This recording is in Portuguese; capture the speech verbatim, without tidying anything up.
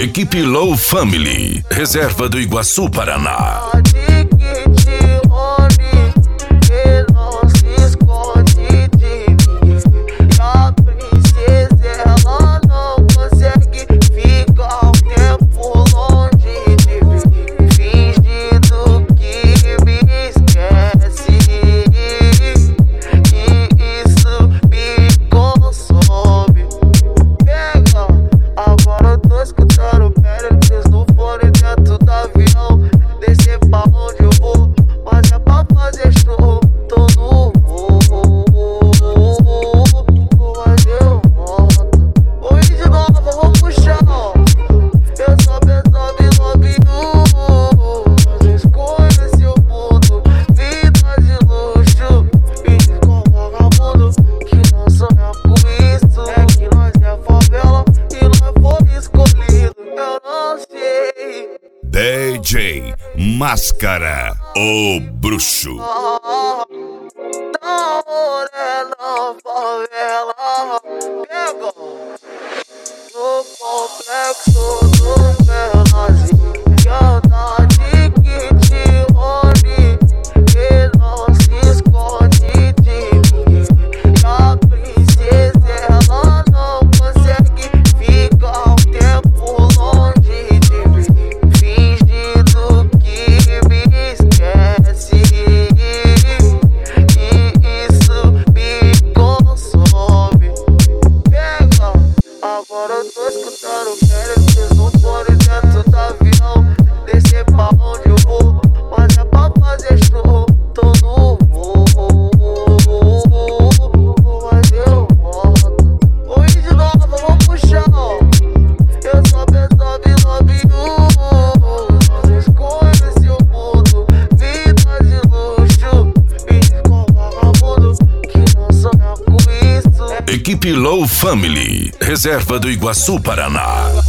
Equipe Low Family, Reserva do Iguaçu, Paraná. D J Máscara, o bruxo. Da morena favela, pega no complexo do Belazinho, que anda de kit Oni, que não se esconde de ninguém. E a princesa ela não consegue ficar um tempo longe de mim. Agora eu tô escutando querem que eles não forem dentro do avião. Descer pra onde eu vou, mas é pra fazer show. Tô no voo, mas eu volto. Hoje de novo eu vou pro chão. Eu só pensava em love you. Vocês conhecem o mundo, vida de luxo. Me diz qual vagabundo que não sonha com isso. Equipe Low Family, Reserva do Iguaçu, Paraná.